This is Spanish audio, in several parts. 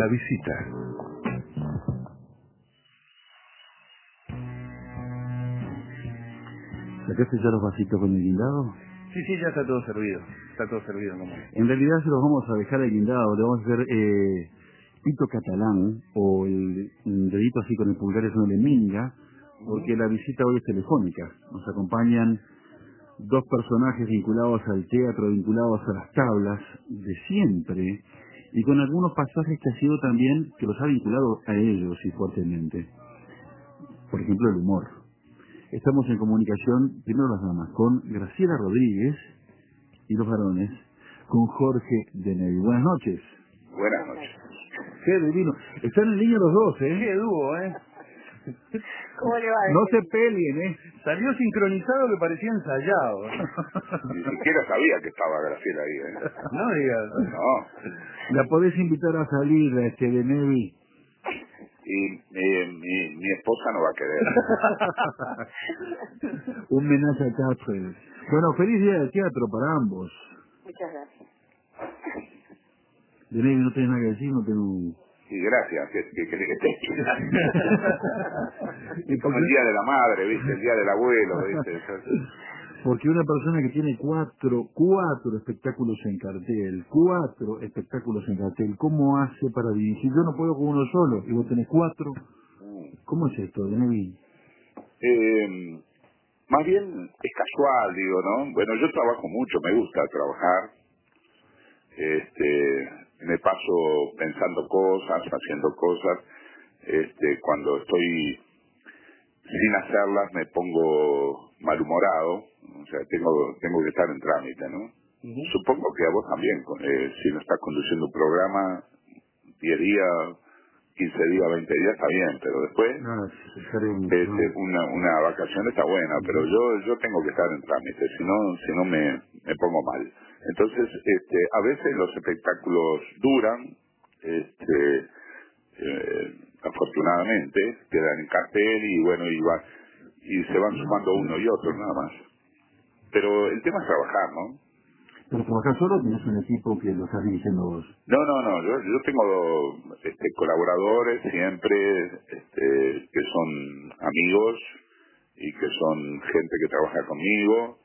La visita. ¿Sacaste ya los vasitos con el guindado? Sí, ya está todo servido. Está todo servido, como. En realidad se los vamos a dejar al guindado. Le vamos a hacer pito catalán, o el dedito así con el pulgar es una minga, porque la visita hoy es telefónica. Nos acompañan dos personajes vinculados al teatro, vinculados a las tablas de siempre, y con algunos pasajes que ha sido también, que los ha vinculado a ellos y fuertemente. Por ejemplo, el humor. Estamos en comunicación, primero las damas, con Graciela Rodríguez, y los varones, con Jorge Denevy. Buenas noches. Buenas noches. Qué divino. Están en línea los dos, ¿eh? Qué dúo, ¿Cómo le va? No se peleen, Salió sincronizado que parecía ensayado. Ni siquiera sabía que estaba Graciela ahí, No digas. No. La podés invitar a salir, Denevy. Y mi esposa no va a querer. Un menaje a teatro. Bueno, feliz día de teatro para ambos. Muchas gracias. Denevy, no tenés nada que decir, no tengo... Sí, gracias. ¿Qué querés que te diga? Como el día de la madre, ¿viste? El día del abuelo, ¿viste? Porque una persona que tiene cuatro espectáculos en cartel, ¿cómo hace para dirigir? Yo no puedo con uno solo, y vos tenés 4. ¿Cómo es esto, Denevy? Más bien es casual, digo, ¿no? Bueno, yo trabajo mucho, me gusta trabajar. Me paso pensando cosas, haciendo cosas. Cuando estoy sin hacerlas me pongo malhumorado, o sea, tengo que estar en trámite, ¿no? Supongo que a vos también, si no estás conduciendo un programa, 10 días, 15 días, 20 días está bien, pero después una vacación está buena, pero yo tengo que estar en trámite, si no me pongo mal. Entonces, a veces los espectáculos duran, afortunadamente, quedan en cartel y bueno, y se van sumando uno y otro, nada más. Pero el tema es trabajar, ¿no? Pero trabajar solo, tienes un equipo que lo estás dirigiendo vos. No, yo tengo colaboradores siempre, que son amigos y que son gente que trabaja conmigo.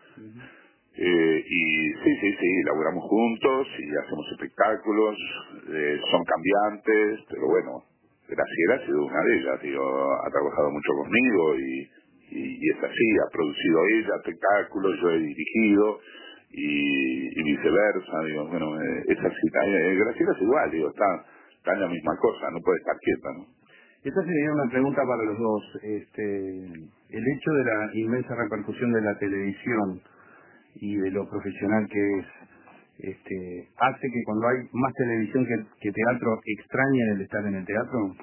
Y sí, laburamos juntos y hacemos espectáculos, son cambiantes, pero bueno, Graciela ha sido una de ellas, digo, ha trabajado mucho conmigo y es así, ha producido ella espectáculos, yo he dirigido y viceversa, digo, bueno, es así, Graciela es igual, digo, está en la misma cosa, no puede estar quieta, ¿no? Esta sería una pregunta para los dos. El hecho de la inmensa repercusión de la televisión y de lo profesional que es, hace que cuando hay más televisión que teatro, extrañen el estar en el teatro.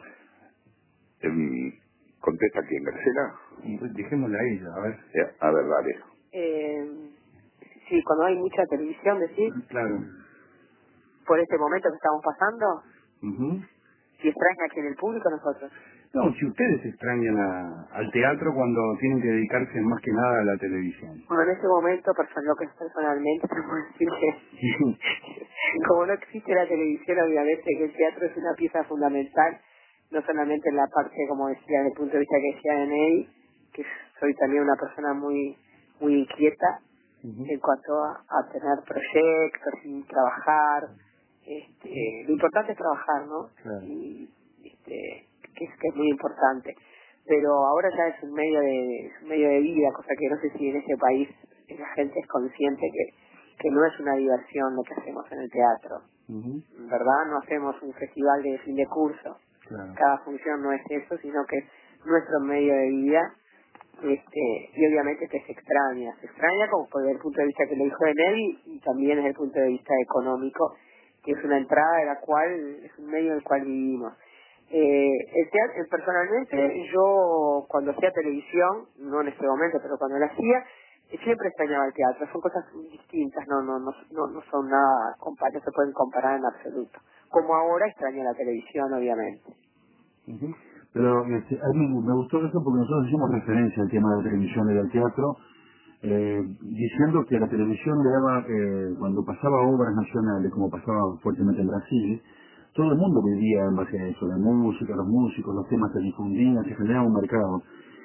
¿Contesta quién, Graciela? Pues dejémosle a ella, a ver. A ver, dale. Sí, cuando hay mucha televisión, ¿decís? Claro. Por este momento que estamos pasando, si extraña aquí en el público, nosotros. No, si ustedes extrañan al teatro cuando tienen que dedicarse más que nada a la televisión. Bueno, en ese momento, lo que es personalmente, te puedo decir que como no existe la televisión, obviamente que el teatro es una pieza fundamental, no solamente en la parte, como decía, desde el punto de vista que decía de Ney, que soy también una persona muy inquieta en cuanto a tener proyectos y trabajar. Lo importante es trabajar, ¿no? Claro. Y que es muy importante, pero ahora ya es un medio de vida, cosa que no sé si en este país la gente es consciente que no es una diversión lo que hacemos en el teatro. ¿Verdad? No hacemos un festival de fin de curso. Claro. Cada función no es eso, sino que es nuestro medio de vida. Y obviamente que se extraña como desde el punto de vista que le dijo de Nelly, y también desde el punto de vista económico, que es una entrada de la cual es un medio del cual vivimos. El teatro, personalmente, yo cuando hacía televisión, no en este momento, pero cuando lo hacía, siempre extrañaba el teatro. Son cosas distintas, no son nada, no se pueden comparar en absoluto. Como ahora extraño la televisión, obviamente. Pero a mí me gustó eso porque nosotros hicimos referencia al tema de la televisión y del teatro, diciendo que la televisión le daba, cuando pasaba obras nacionales, como pasaba fuertemente en Brasil, todo el mundo vivía en base a eso, la música, los músicos, los temas se difundían, se generaba un mercado.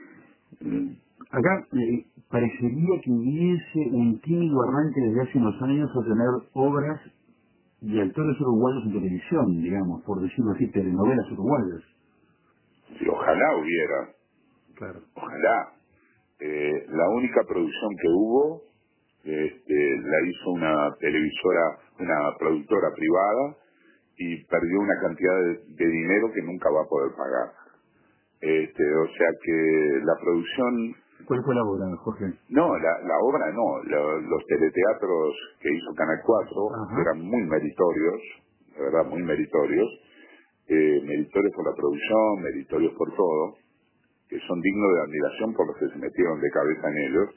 Acá parecería que hubiese un tímido arranque desde hace unos años a tener obras y actores uruguayos en televisión, digamos, por decirlo así, telenovelas uruguayas. Sí, ojalá hubiera. Claro. Ojalá. La única producción que hubo la hizo una televisora, una productora privada, y perdió una cantidad de dinero que nunca va a poder pagar. O sea que la producción... ¿Cuál fue la obra, Jorge? No, la obra no. Los teleteatros que hizo Canal 4 Ajá. eran muy meritorios, de verdad, muy meritorios. Meritorios por la producción, meritorios por todo, que son dignos de admiración por los que se metieron de cabeza en ellos.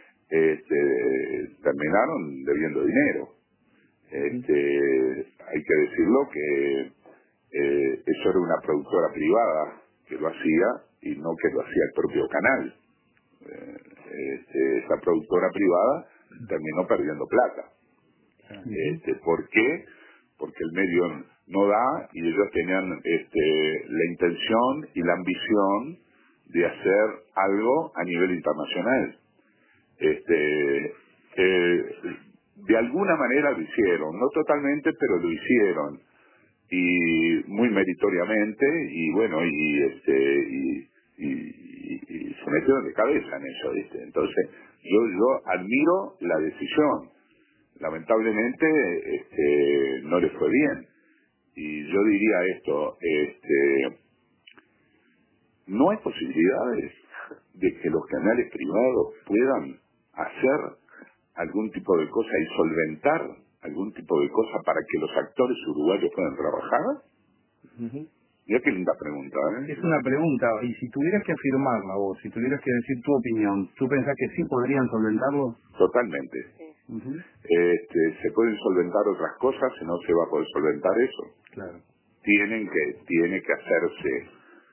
Terminaron debiendo dinero. Hay que decirlo que eso era una productora privada que lo hacía y no que lo hacía el propio canal. Esa productora privada terminó perdiendo plata. ¿Por qué? Porque el medio no da y ellos tenían la intención y la ambición de hacer algo a nivel internacional. De alguna manera lo hicieron, no totalmente, pero lo hicieron, y muy meritoriamente, y bueno, y se metieron de cabeza en eso, ¿viste? Entonces yo admiro la decisión. Lamentablemente no les fue bien, y yo diría esto: no hay posibilidades de que los canales privados puedan hacer algún tipo de cosa y solventar algún tipo de cosa para que los actores uruguayos puedan trabajar. Mira qué linda pregunta, ¿eh? Es una pregunta, y si tuvieras que afirmarla vos, si tuvieras que decir tu opinión, ¿tú pensás que sí podrían solventarlo? Totalmente. Se pueden solventar otras cosas y no se va a poder solventar eso. Claro. Tiene que hacerse.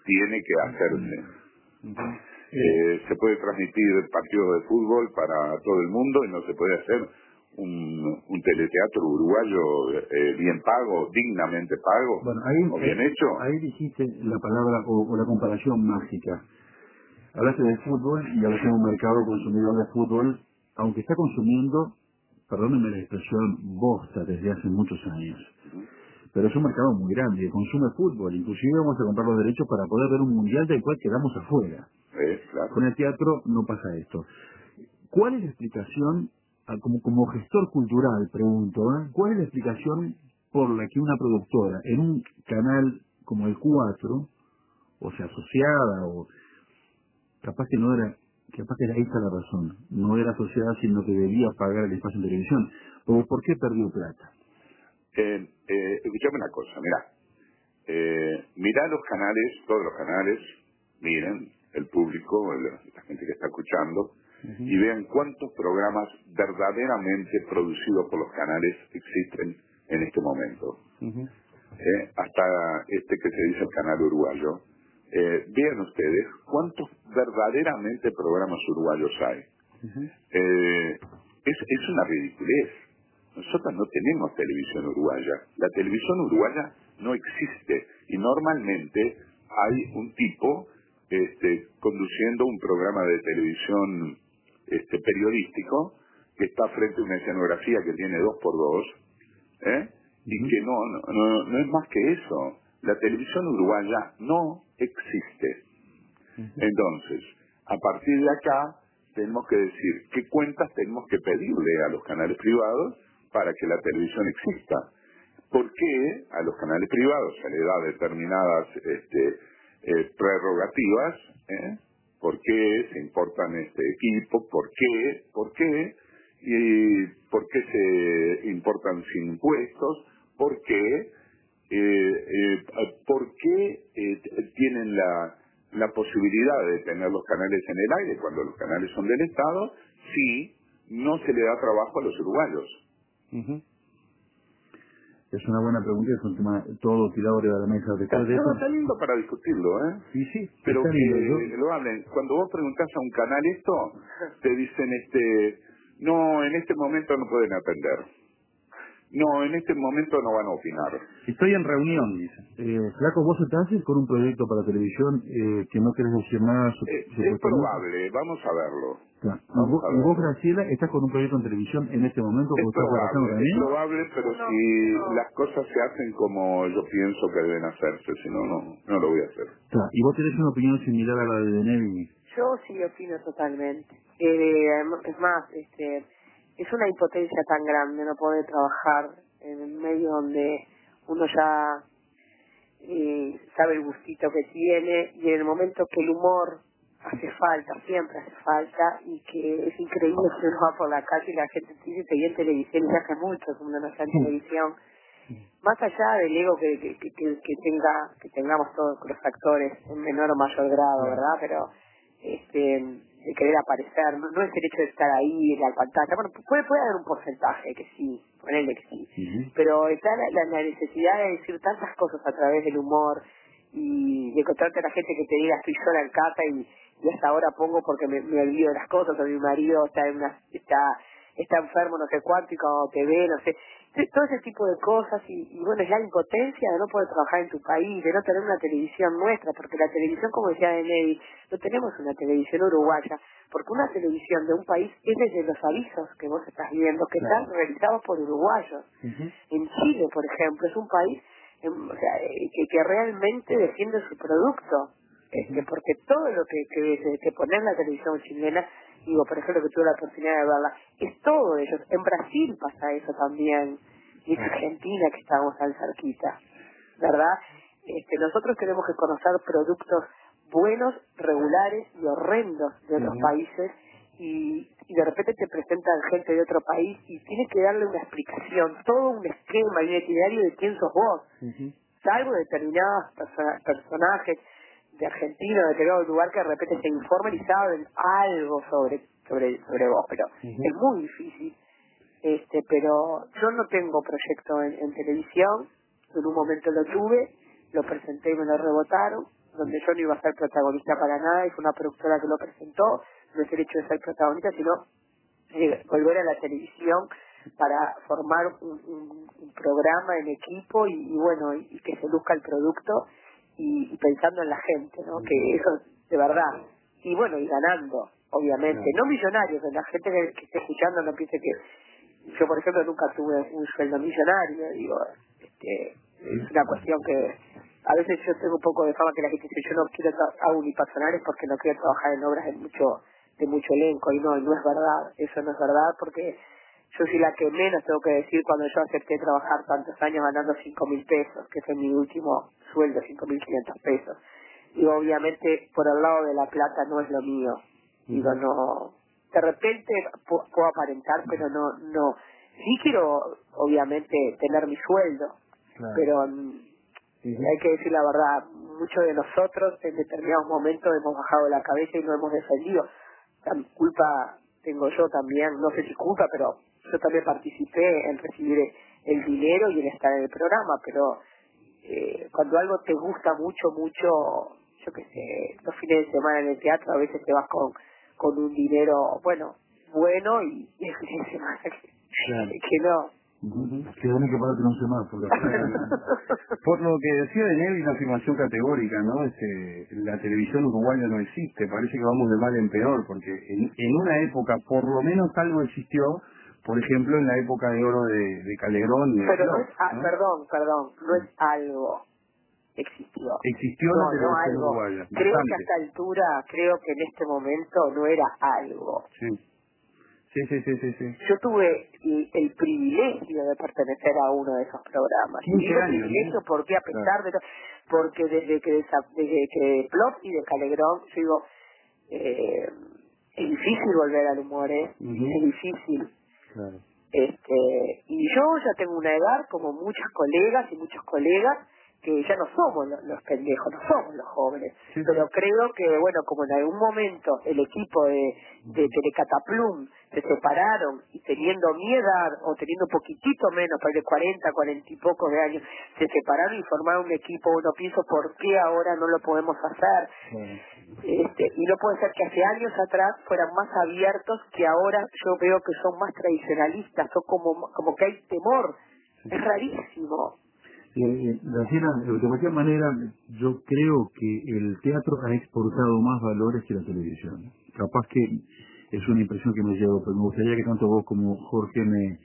Se puede transmitir partidos de fútbol para todo el mundo y no se puede hacer un teleteatro uruguayo bien pago, dignamente pago, bueno, ahí, o bien hecho. Ahí dijiste la palabra o la comparación mágica. Hablaste de fútbol y hablaste de un mercado consumidor de fútbol, aunque está consumiendo, perdónenme la expresión, bosta desde hace muchos años. Pero es un mercado muy grande, consume fútbol, inclusive vamos a comprar los derechos para poder ver un mundial del cual quedamos afuera. Claro. Con el teatro no pasa esto. ¿Cuál es la explicación, como gestor cultural, pregunto, cuál es la explicación por la que una productora en un canal como el 4, o sea, asociada, o capaz que ahí está la razón, no era asociada, sino que debía pagar el espacio en televisión, ¿por qué perdió plata? Escuchame una cosa, mirá los canales, todos los canales, miren, el público, la gente que está escuchando, y vean cuántos programas verdaderamente producidos por los canales existen en este momento. Hasta que se dice el canal uruguayo. Vean ustedes cuántos verdaderamente programas uruguayos hay. Es una ridiculez. Nosotros no tenemos televisión uruguaya. La televisión uruguaya no existe, y normalmente hay un tipo conduciendo un programa de televisión periodístico que está frente a una escenografía que tiene 2x2, y que no es más que eso. La televisión uruguaya no existe. Entonces, a partir de acá tenemos que decir qué cuentas tenemos que pedirle a los canales privados para que la televisión exista. ¿Por qué a los canales privados se le da determinadas prerrogativas? ¿Por qué se importan equipos? ¿Por qué? ¿Y por qué se importan sin impuestos? ¿Por qué? ¿Por qué tienen la posibilidad de tener los canales en el aire cuando los canales son del Estado si no se le da trabajo a los uruguayos? Es una buena pregunta, es un tema todo tirado de la mesa. Está lindo para discutirlo, ¿eh? Sí, pero que lo hablen. Cuando vos preguntás a un canal esto, te dicen, no, en este momento no pueden atender. No, en este momento no van a opinar. Estoy en reunión, dice. Flaco, vos estás con un proyecto para televisión que no querés decir nada. Es probable, vamos a verlo. Claro. ¿Y vos, Graciela, estás con un proyecto en televisión en este momento? Es Es probable, pero si las cosas se hacen como yo pienso que deben hacerse, si no, no lo voy a hacer. Claro. ¿Y vos tenés una opinión similar a la de Denevi? Yo sí opino totalmente. Es más, es una impotencia tan grande no poder trabajar en un medio donde uno ya sabe el gustito que tiene, y en el momento que el humor hace falta, siempre hace falta, y que es increíble que uno va por la calle y la gente dice que en televisión, y se hace mucho como uno no está en televisión, más allá del ego que tengamos todos los actores en menor o mayor grado, ¿verdad? Pero de querer aparecer, no es el hecho de estar ahí en la pantalla. Bueno, puede haber un porcentaje que sí, ponerle que sí, pero está la necesidad de decir tantas cosas a través del humor y de encontrarte a la gente que te diga estoy sola en casa y hasta ahora pongo porque me olvido de las cosas, o mi marido está enfermo no sé cuánto, y cuando te ve, no sé, todo ese tipo de cosas, y bueno, es la impotencia de no poder trabajar en tu país, de no tener una televisión nuestra, porque la televisión, como decía Deney, no tenemos una televisión uruguaya, porque una televisión de un país es desde los avisos que vos estás viendo, que están realizados por uruguayos. En Chile, por ejemplo, es un país que realmente defiende su producto, porque todo lo que pone en la televisión chilena, digo, por ejemplo, que tuve la oportunidad de verla, es todo de ellos. En Brasil pasa eso también, y en Argentina, que estamos tan cerquita, ¿verdad? Nosotros tenemos que conocer productos buenos, regulares y horrendos de otros países, y de repente te presentan gente de otro país y tienes que darle una explicación, todo un esquema y un itinerario de quién sos vos, salvo determinados personajes de Argentina, de determinado lugar, que de repente se informan y saben algo sobre vos, pero es muy difícil. Pero yo no tengo proyecto en televisión, en un momento lo tuve, lo presenté y me lo rebotaron, donde yo no iba a ser protagonista para nada, y fue una productora que lo presentó. No es el hecho de ser protagonista, sino volver a la televisión para formar un programa en equipo y bueno, y que se luzca el producto, y pensando en la gente, ¿no? Que eso de verdad, y bueno, y ganando, obviamente, no millonarios, la gente que esté escuchando no piense que yo, por ejemplo, nunca tuve un sueldo millonario, digo, es una cuestión que a veces yo tengo un poco de fama, que la gente dice yo no quiero hago unipersonales porque no quiero trabajar en obras de mucho elenco, y no es verdad, eso no es verdad, porque yo soy la que menos tengo que decir cuando yo acepté trabajar tantos años ganando 5.000 pesos, que fue mi último sueldo, 5.500 pesos. Y obviamente por el lado de la plata no es lo mío. Digo, no, de repente puedo aparentar, pero no. Sí quiero, obviamente, tener mi sueldo, pero hay que decir la verdad, muchos de nosotros en determinados momentos hemos bajado la cabeza y no hemos defendido. La culpa tengo yo también, no sé si culpa, pero yo también participé en recibir el dinero y en estar en el programa, pero cuando algo te gusta mucho, yo qué sé, los fines de semana en el teatro a veces te vas con un dinero, bueno, y el fin de semana que no. Que tienen que pararte en un semáforo. Por lo que decía de Nevi, una afirmación categórica, ¿no? La televisión uruguaya no existe, parece que vamos de mal en peor, porque en una época por lo menos algo existió, por ejemplo en la época de oro de Calderón. Pero no es, perdón, no es algo. Existió la televisión algo. uruguaya. Creo que a esta altura, en este momento no era algo. Sí. Yo tuve el privilegio de pertenecer a uno de esos programas. 15 años. Privilegio porque a pesar de todo, porque desde que Plop y de Calegrón, yo digo, es difícil volver al humor, es difícil. Claro. Y yo ya tengo una edad, como muchas colegas y muchos colegas, que ya no somos los pendejos, no somos los jóvenes, pero creo que, bueno, como en algún momento el equipo de Telecataplum se separaron, y teniendo mi edad, o teniendo poquitito menos, para de 40 y pocos de años, se separaron y formaron un equipo, bueno, pienso, ¿por qué ahora no lo podemos hacer? Y no puede ser que hace años atrás fueran más abiertos, que ahora yo veo que son más tradicionalistas, o como que hay temor Es rarísimo. Graciela, de cualquier manera, yo creo que el teatro ha exportado más valores que la televisión. Capaz que es una impresión que me llevo, pero me gustaría que tanto vos como Jorge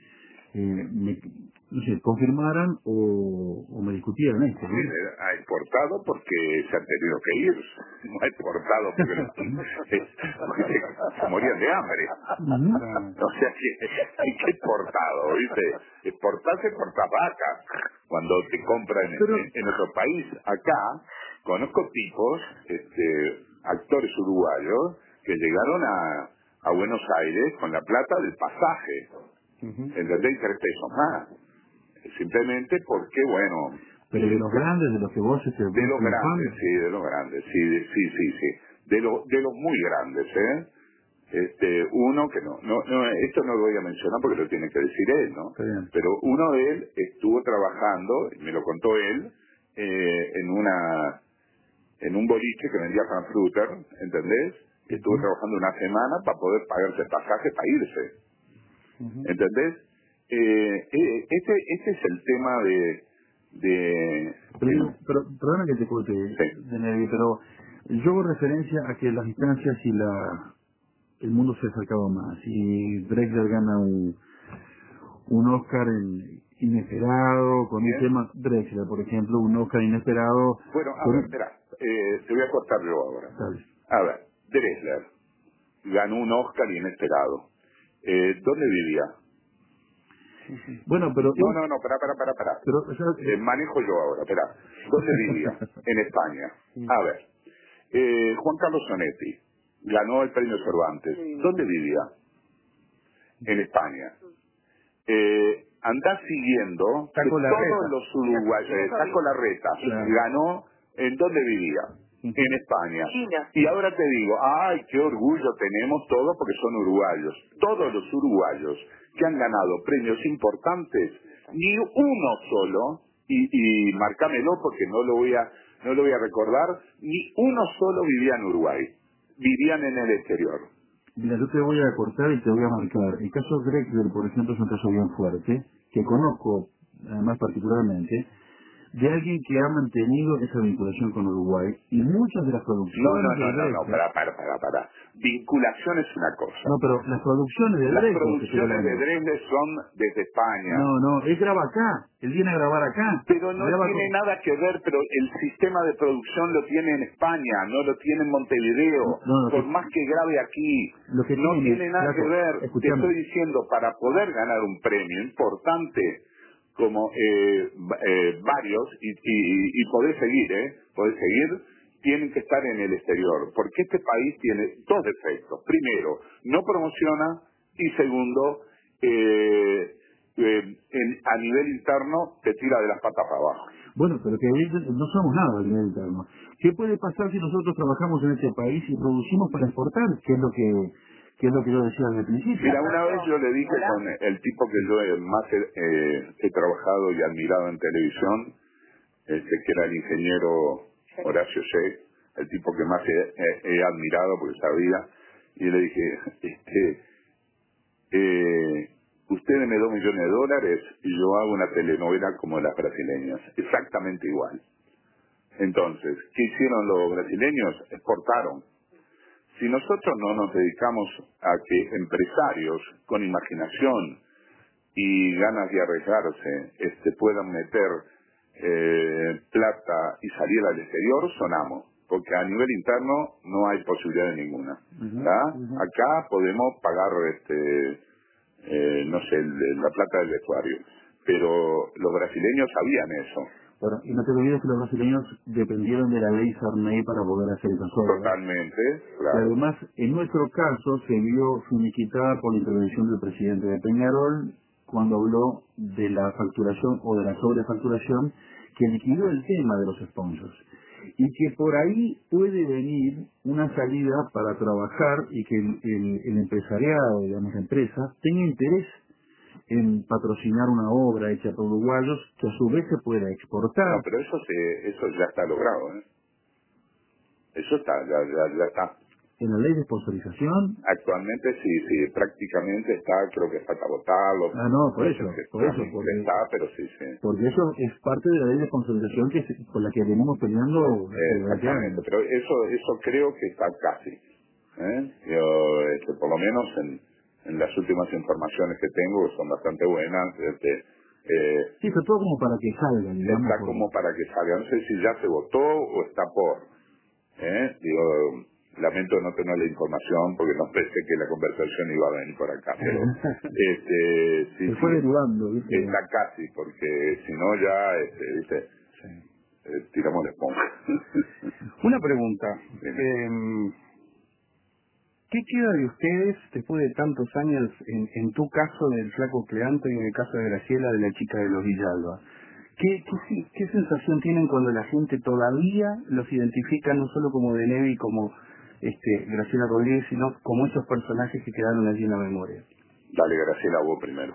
no sé, confirmaran o me discutieran esto, ¿no? Ha exportado porque se han tenido que ir. No ha exportado porque se morían de hambre. O sea que hay que exportado, ¿viste? Exportarse por tabaca. Cuando te compran en otro país, acá conozco tipos, actores uruguayos, que llegaron a Buenos Aires con la plata del pasaje. ¿Entendés? 3 pesos más. Simplemente porque, bueno... Pero de los grandes, de los que vos... De los grandes, sí, de los grandes, sí. De los muy grandes, uno que no, esto no lo voy a mencionar porque lo tiene que decir él, ¿no? Pero uno de él estuvo trabajando, y me lo contó él, en un boliche que vendía Frankfurter, ¿entendés? Estuvo trabajando una semana para poder pagarse el pasaje para irse. ¿Entendés? Este es el tema pero perdona que te corte, sí. Pero yo hago referencia a que las instancias y el mundo se ha acercado más. Y Drexler gana un Oscar inesperado, con un tema... Drexler, por ejemplo, un Oscar inesperado... Bueno, a ver, espera, te voy a cortar yo ahora. ¿Sabes? A ver, Drexler ganó un Oscar inesperado. ¿Dónde vivía? Bueno, pero... No, para. Pero, manejo yo ahora, espera. ¿Dónde vivía? En España. A ver, Juan Carlos Sonetti ganó el premio Cervantes. ¿Dónde vivía? En España. Andá siguiendo que todos los uruguayos, Taco Larreta, ganó, ¿en dónde vivía? En España. China. Y ahora te digo, ¡ay, qué orgullo tenemos todos porque son uruguayos! Todos los uruguayos que han ganado premios importantes, ni uno solo, y marcámelo porque no lo voy a recordar, ni uno solo vivía en Uruguay. Vivían en el exterior. Mira, yo te voy a cortar y te voy a marcar. El caso Drexler, por ejemplo, es un caso bien fuerte, que conozco, además particularmente, de alguien que ha mantenido esa vinculación con Uruguay, y muchas de las producciones No, para. Vinculación es una cosa. No, pero las producciones de Drexler... Las producciones de Drexler son desde España. No, él graba acá, él viene a grabar acá. Pero no tiene nada que ver, pero el sistema de producción lo tiene en España, no lo tiene en Montevideo, por más que grabe aquí. No tiene nada que ver. Te estoy diciendo, para poder ganar un premio importante, como varios, y podés seguir, tienen que estar en el exterior, porque este país tiene 2 defectos. Primero, no promociona, y segundo, a nivel interno te tira de las patas para abajo. Bueno, pero que no somos nada a nivel interno. ¿Qué puede pasar si nosotros trabajamos en este país y producimos para exportar? ¿Qué es lo que yo decía desde el principio? Mira, una vez yo le dije con el tipo que yo más he trabajado y admirado en televisión, que era el ingeniero Horacio Sheik, el tipo que más he admirado porque sabía, y le dije, usted me da $2 millones y yo hago una telenovela como las brasileñas, exactamente igual. Entonces, ¿qué hicieron los brasileños? Exportaron. Si nosotros no nos dedicamos a que empresarios con imaginación y ganas de arriesgarse puedan meter plata y salir al exterior, sonamos. Porque a nivel interno no hay posibilidad de ninguna. Acá podemos pagar, no sé, la plata del vestuario. Pero los brasileños sabían eso. Bueno, y no te olvides que los brasileños dependieron de la ley Sarney para poder hacer esas obras. Totalmente, claro. Y además, en nuestro caso, se vio finiquitada por la intervención del presidente de Peñarol cuando habló de la facturación o de la sobrefacturación que liquidó el tema de los sponsors. Y que por ahí puede venir una salida para trabajar y que el empresariado, digamos, la empresa, tenga interés en patrocinar una obra hecha por uruguayos que a su vez se pueda exportar. No, pero eso ya está logrado, Eso está, ya está. en la ley de sponsorización. Actualmente sí, prácticamente está, creo que falta votarlo. No, por eso, porque está, pero sí. Porque eso es parte de la ley de sponsorización por la que venimos peleando. Exactamente, pero eso creo que está casi. Yo, por lo menos en las últimas informaciones que tengo, que son bastante buenas, sí, pero todo como para que salga, digamos. Está como para que salga. No sé si ya se votó o está por. Lamento no tener la información porque no pensé que la conversación iba a venir por acá, pero se fue derivando, ¿viste? Está casi, porque si no ya, ¿viste? Tiramos la esponja. Una pregunta. ¿Qué queda de ustedes después de tantos años, en tu caso del Flaco Cleanto y en el caso de Graciela, de la chica de los Villalba? ¿Qué sensación tienen cuando la gente todavía los identifica no solo como de Nevi, como Graciela Rodríguez, sino como esos personajes que quedaron allí en la memoria? Dale, Graciela, vos primero.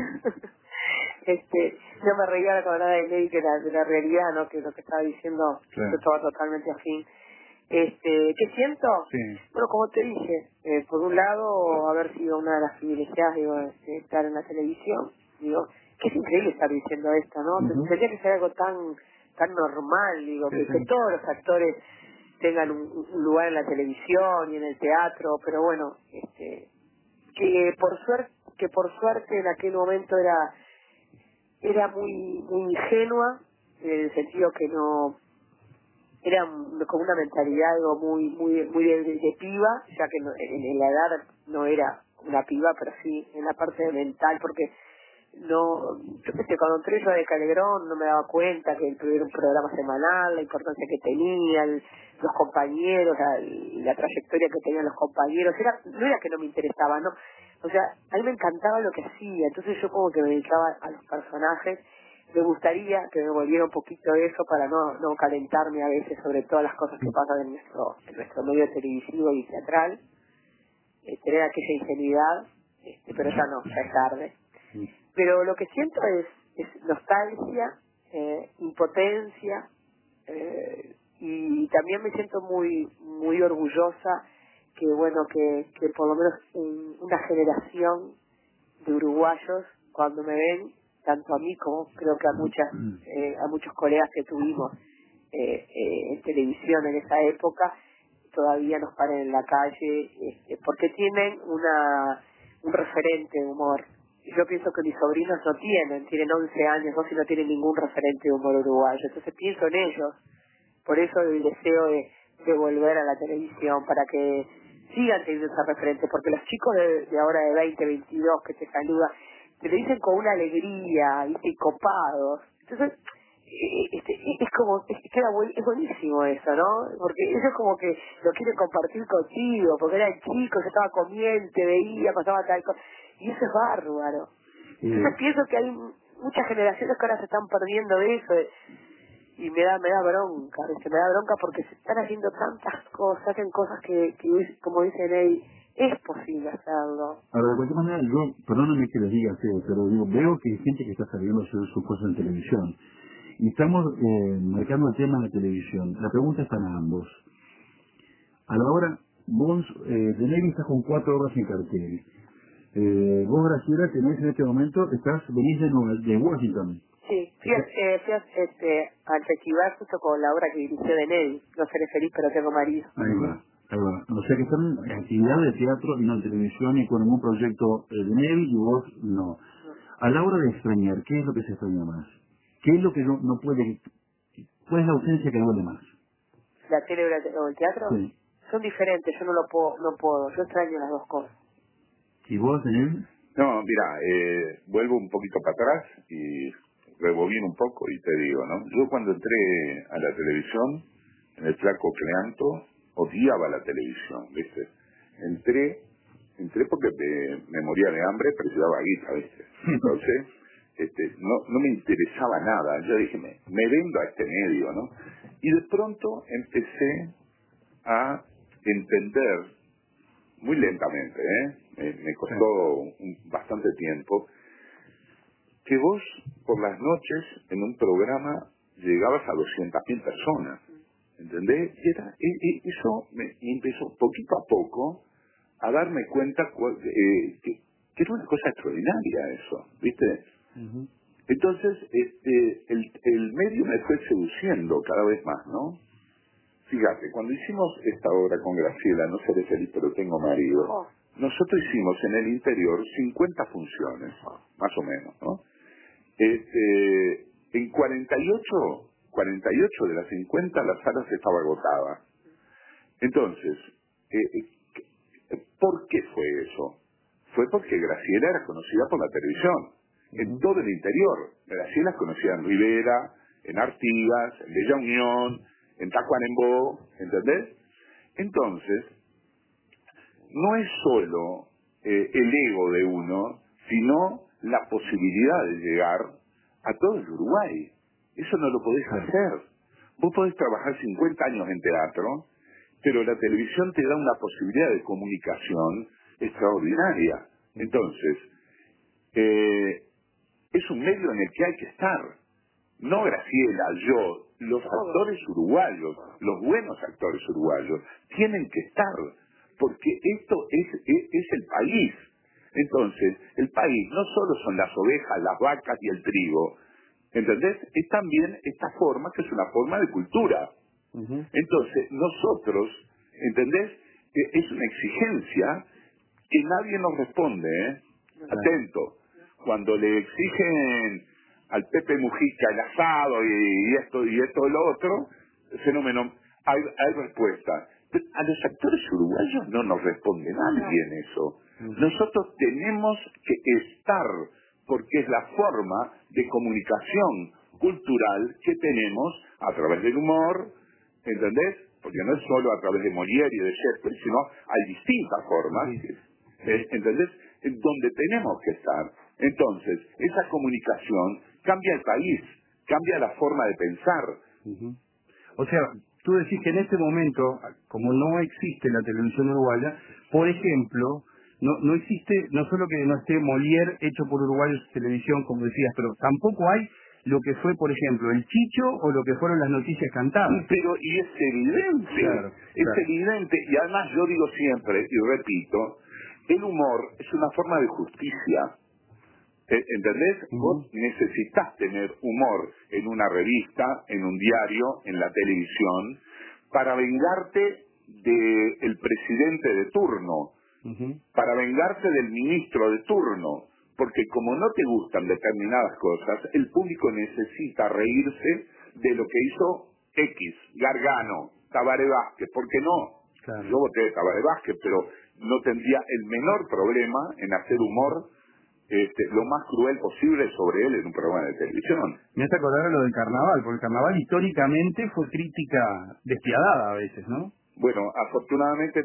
Yo me reía con la de Nevi, que de la realidad, ¿no? Que lo que estaba diciendo, claro. Yo estaba totalmente afín. ¿Qué siento? Sí. Bueno, como te dije, por un lado, haber sido una de las privilegiadas, digo, estar en la televisión, digo, que es increíble estar diciendo esto, ¿no? Tendría que ser algo tan normal, digo, que todos los actores tengan un lugar en la televisión y en el teatro, pero bueno, que por suerte en aquel momento era muy ingenua, en el sentido que no era como una mentalidad algo muy de piba, ya que en la edad no era una piba, pero sí en la parte mental, porque no, yo qué sé, cuando entré yo de Calegrón no me daba cuenta que era un programa semanal, la importancia que tenía, los compañeros, la trayectoria que tenían los compañeros, no era que no me interesaba, no, o sea, a mí me encantaba lo que hacía, entonces yo como que me dedicaba a los personajes. Me gustaría que me volviera un poquito de eso para no calentarme a veces sobre todas las cosas que pasan en nuestro medio televisivo y teatral, tener aquella ingenuidad, pero ya no, ya es tarde. Pero lo que siento es nostalgia, impotencia, y también me siento muy orgullosa que bueno que por lo menos una generación de uruguayos cuando me ven, tanto a mí como creo que a muchos colegas que tuvimos en televisión en esa época, todavía nos paren en la calle porque tienen un referente de humor. Yo pienso que mis sobrinos no tienen 11 años, no, si no tienen ningún referente de humor uruguayo, entonces pienso en ellos, por eso el deseo de volver a la televisión, para que sigan teniendo ese referente, porque los chicos de ahora de 20, 22 que te saludan, te lo dicen con una alegría, y copados, entonces es buenísimo eso, ¿no? Porque eso es como que lo quieren compartir contigo, porque eran chicos, yo estaba comiendo, te veía, pasaba tal cosa, y eso es bárbaro. Entonces pienso que hay muchas generaciones que ahora se están perdiendo de eso, y me da bronca, me da bronca porque se están haciendo tantas cosas, hacen cosas que como dicen ahí, es posible hacerlo. Ahora, de cualquier manera, yo, perdóname que les diga, pero digo, veo que hay gente que está saliendo a hacer sus cosas en televisión. Y estamos marcando el tema de la televisión. La pregunta es para ambos. A la hora, vos, de Nevi estás con 4 horas en cartel. Vos, Graciela, tenés en este momento, venís de Washington. Sí, fui al festival justo con la obra que dirigió de Nevi. No seré feliz, pero tengo marido. Ahí va. O sea que están en actividad de teatro y no en televisión y con ningún proyecto de Nevi y vos no. A la hora de extrañar, ¿qué es lo que se extraña más? ¿Qué es lo que no puede? ¿Cuál es la ausencia que duele más? ¿La tele o el teatro? Sí. Son diferentes, yo no puedo. Yo extraño las dos cosas. ¿Y vos, Daniel? No, mira, vuelvo un poquito para atrás y rebobino un poco y te digo, ¿no? Yo cuando entré a la televisión, en el Flaco Cleanto, odiaba la televisión, ¿viste? Entré porque me moría de hambre, pero yo daba guita, ¿viste? Entonces, no me interesaba nada. Yo dije, me vendo a este medio, ¿no? Y de pronto empecé a entender, muy lentamente, me costó bastante tiempo, que vos por las noches en un programa llegabas a 200.000 personas. ¿entendés? Eso me empezó poquito a poco a darme cuenta que era una cosa extraordinaria eso, ¿viste? Uh-huh. Entonces, el medio me fue seduciendo cada vez más, ¿no? Fíjate, cuando hicimos esta obra con Graciela, no seré feliz pero tengo marido, nosotros hicimos en el interior 50 funciones, más o menos, ¿no? En 48 de las 50 las salas estaba agotada. Entonces, ¿por qué fue eso? Fue porque Graciela era conocida por la televisión, en todo el interior. Graciela es conocida en Rivera, en Artigas, en Bella Unión, en Tacuarembó, ¿entendés? Entonces, no es solo el ego de uno, sino la posibilidad de llegar a todo el Uruguay. Eso no lo podés hacer. Vos podés trabajar 50 años en teatro, pero la televisión te da una posibilidad de comunicación extraordinaria. Entonces, es un medio en el que hay que estar. No Graciela, yo, los actores uruguayos, los buenos actores uruguayos, tienen que estar, porque esto es el país. Entonces, el país no solo son las ovejas, las vacas y el trigo, ¿entendés? Es también esta forma, que es una forma de cultura. Uh-huh. Entonces, nosotros, ¿entendés? Es una exigencia que nadie nos responde, ¿eh? Atento. Cuando le exigen al Pepe Mujica el asado y esto lo otro, fenómeno, hay respuesta. Pero a los actores uruguayos no nos responde nadie en eso. Nosotros tenemos que estar, porque es la forma de comunicación cultural que tenemos a través del humor, ¿entendés? Porque no es solo a través de Molière y de Shakespeare, sino hay distintas formas, ¿entendés? Donde tenemos que estar. Entonces, esa comunicación cambia el país, cambia la forma de pensar. Uh-huh. O sea, tú decís que en este momento, como no existe la televisión uruguaya, por ejemplo, no existe, no solo que no esté Molière hecho por Uruguayos Televisión, como decías, pero tampoco hay lo que fue, por ejemplo, el Chicho o lo que fueron las noticias cantadas. Pero, y es evidente, claro. Evidente, y además yo digo siempre, y repito, el humor es una forma de justicia. ¿Entendés? Uh-huh. Vos necesitas tener humor en una revista, en un diario, en la televisión, para vengarte del presidente de turno, uh-huh, para vengarte del ministro de turno, porque como no te gustan determinadas cosas, el público necesita reírse de lo que hizo X, Gargano, Tabaré Vázquez, ¿por qué no? Claro. Yo voté de Tabaré Vázquez, pero no tendría el menor problema en hacer humor lo más cruel posible sobre él en un programa de televisión. Me hace acordar a lo del carnaval, porque el carnaval históricamente fue crítica despiadada a veces, ¿no? Bueno, afortunadamente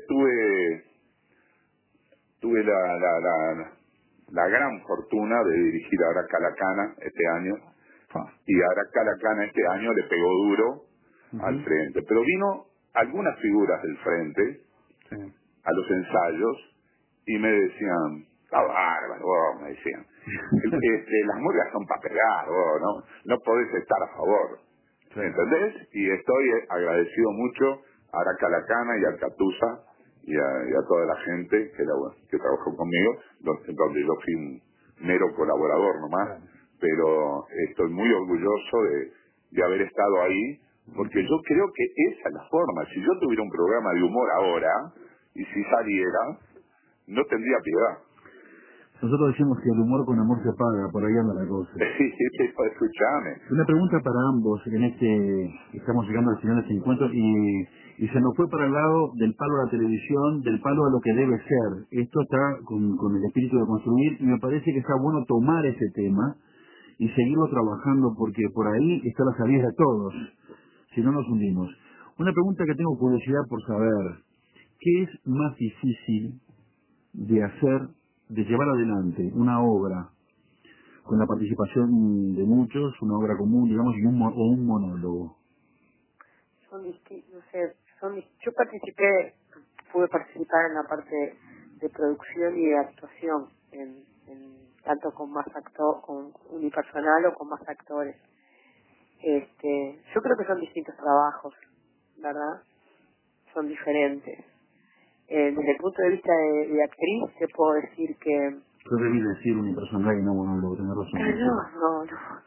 tuve la gran fortuna de dirigir a Araca Lacana este año, y Araca Lacana este año le pegó duro, uh-huh, al frente, pero vino algunas figuras del frente, sí, a los ensayos y me decían: está bárbaro, vos, me decían. Las murgas son para pegar, vos, no podés estar a favor. Sí. ¿Entendés? Y estoy agradecido mucho a Araca Lacana y a Catusa y a toda la gente que trabajó conmigo, donde yo fui un mero colaborador nomás, pero estoy muy orgulloso de haber estado ahí, porque yo creo que esa es la forma. Si yo tuviera un programa de humor ahora, y si saliera, no tendría piedad. Nosotros decimos que el humor con amor se paga, por ahí anda la cosa. Sí, escuchame. Una pregunta para ambos, estamos llegando al final de este encuentro, y se nos fue para el lado del palo a la televisión, del palo a lo que debe ser. Esto está con el espíritu de construir, y me parece que está bueno tomar ese tema y seguirlo trabajando, porque por ahí está la salida de todos, si no nos hundimos. Una pregunta que tengo curiosidad por saber: ¿qué es más difícil de hacer, de llevar adelante una obra con la participación de muchos, una obra común, digamos, y un monólogo? Son distintos, no sé, yo pude participar en la parte de producción y de actuación, tanto con con unipersonal o con más actores. Yo creo que son distintos trabajos, ¿verdad? Son diferentes. Desde el punto de vista de actriz, te puedo decir que... Yo debí decir unipersonal y no monólogo, tenés razón. No.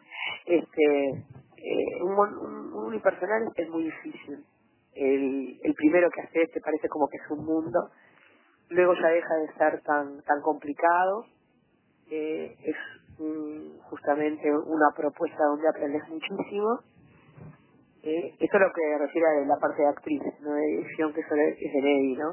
Un unipersonal es muy difícil. El primero que haces te parece como que es un mundo, luego ya deja de ser tan complicado. Es justamente una propuesta donde aprendes muchísimo. Esto es lo que refiere a la parte de actriz, no de edición, que eso es de Neddy, ¿no?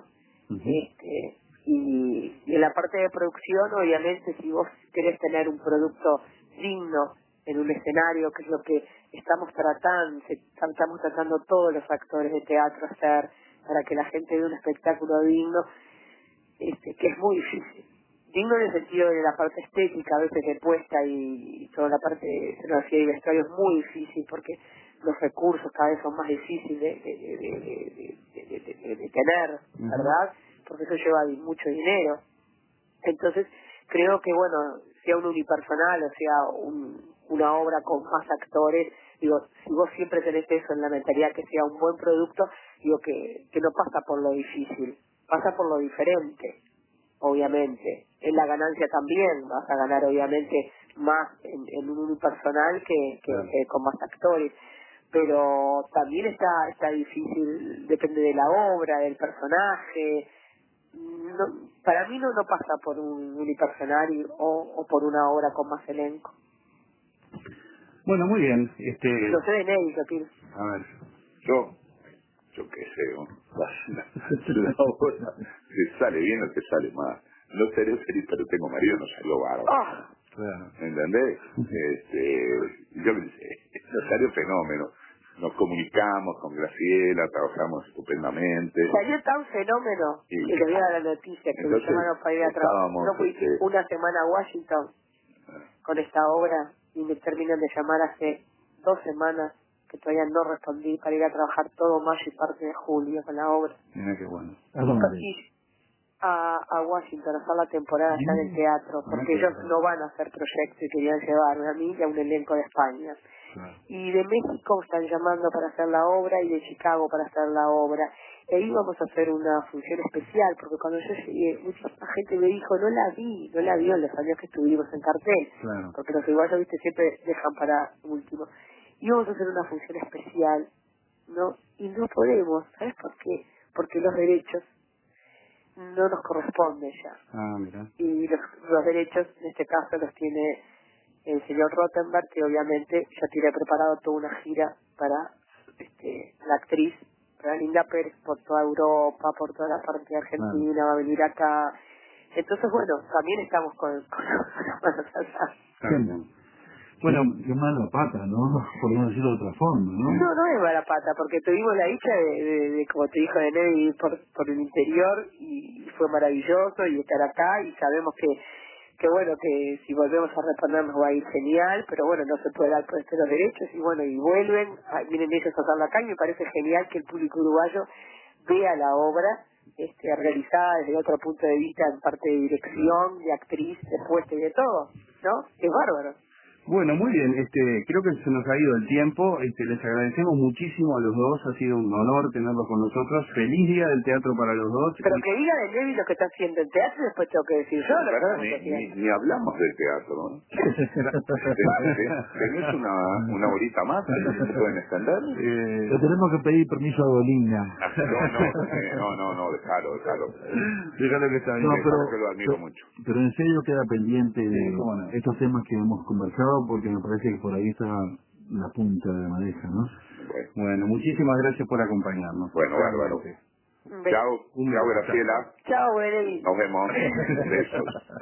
Y en la parte de producción, obviamente, si vos querés tener un producto digno en un escenario, que es lo que estamos tratando todos los actores de teatro hacer para que la gente vea un espectáculo digno, que es muy difícil. Digno en el sentido de la parte estética, a veces de puesta y toda la parte de escenografía y vestuario es muy difícil porque los recursos cada vez son más difíciles de tener, ¿verdad? Porque eso lleva mucho dinero. Entonces, creo que, bueno, sea un unipersonal o sea una obra con más actores, digo, si vos siempre tenés eso en la mentalidad que sea un buen producto, digo que no pasa por lo difícil, pasa por lo diferente, obviamente. En la ganancia también vas a ganar, obviamente, más en un unipersonal que con más actores. Pero también está difícil, depende de la obra, del personaje. No, para mí no pasa por un unipersonal o por una obra con más elenco. Bueno, muy bien. No sé de Neddy, ¿qué opinas? A ver. Yo qué sé, ¿no? La obra, si sale bien o te sale mal. No seré feliz, pero tengo marido, no salió bárbaro. Claro. ¿Entendés? Yo qué sé, no salió fenómeno. Nos comunicamos con Graciela, trabajamos estupendamente. Salió tan fenómeno que le voy a dar la noticia que me llamaron para ir a trabajar. No fui una semana a Washington con esta obra y me terminan de llamar hace 2 semanas que todavía no respondí para ir a trabajar todo mayo y parte de julio con la obra. Mira qué bueno. ¿A dónde? A Washington a hacer la temporada allá en el teatro, porque ellos no van a hacer proyectos y querían llevarme a mí y a un elenco de España. Claro. Y de México están llamando para hacer la obra y de Chicago para hacer la obra. E íbamos a hacer una función especial, porque cuando yo llegué, mucha gente me dijo, no la vio en los años que estuvimos en cartel, Claro. porque los uruguayos, viste, siempre dejan para último. Íbamos a hacer una función especial, ¿no? Y no podemos, ¿sabes por qué? Porque los derechos no nos corresponden ya. Mira. Y los derechos, en este caso, los tiene el señor Rottenberg, que obviamente ya tiene preparado toda una gira para la actriz, para Linda Pérez, por toda Europa, por toda la parte de Argentina, va a venir acá. Entonces, bueno, también estamos con las manos alzadas. Bueno, qué mala pata, ¿no? Podemos decirlo de otra forma, ¿no? No es mala pata, porque tuvimos la dicha de como te dijo, de Neddy por el interior y fue maravilloso y estar acá y sabemos que bueno, que si volvemos a responder nos va a ir genial, pero bueno, no se puede dar por los derechos y bueno, y vuelven, vienen ellos a hacerla acá y me parece genial que el público uruguayo vea la obra realizada desde otro punto de vista en parte de dirección, de actriz, de puesta y de todo, ¿no? Es bárbaro. Bueno, muy bien, creo que se nos ha ido el tiempo, les agradecemos muchísimo a los dos, ha sido un honor tenerlos con nosotros, feliz día del teatro para los dos. Pero que diga de Neddy lo que está haciendo en teatro y después tengo que decir yo lo que ¿Verdad? estamos haciendo. Ni hablamos del teatro, ¿no? ¿Tenés una horita más? ¿Se pueden extender? Le tenemos que pedir permiso a Dolina. No, déjalo. Déjalo que está bien. No, Que lo admiro mucho. pero en serio queda pendiente de cómo no. estos temas que hemos conversado, porque me parece que por ahí está la punta de la madeja, ¿no? Bueno, muchísimas gracias por acompañarnos. Bueno, bárbaro. Chao, Graciela. Chao, Neddy. Nos vemos. Besos.